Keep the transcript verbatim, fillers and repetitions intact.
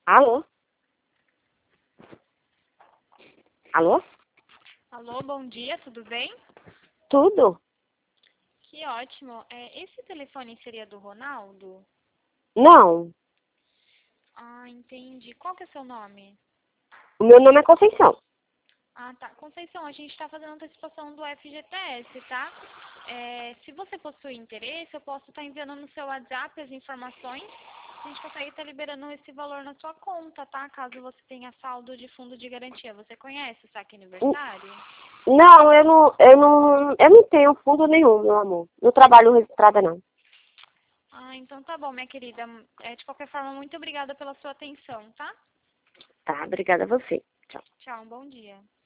Alô? Alô? Alô, bom dia, tudo bem? Tudo? Que ótimo. É, esse telefone seria do Ronaldo? Não. Ah, entendi. Qual que é o seu nome? O meu nome é Conceição. Ah, tá. Conceição, a gente está fazendo antecipação do F G T S, tá? É, se você possui interesse, eu posso estar enviando no seu WhatsApp as informações. A gente consegue estar liberando esse valor na sua conta, tá? Caso você tenha saldo de fundo de garantia. Você conhece o saque aniversário? Não, eu não, eu não, eu não tenho fundo nenhum, meu amor. Não trabalho registrada, não. Ah, então tá bom, minha querida. É, de qualquer forma, muito obrigada pela sua atenção, tá? Tá, obrigada a você. Tchau. Tchau, um bom dia.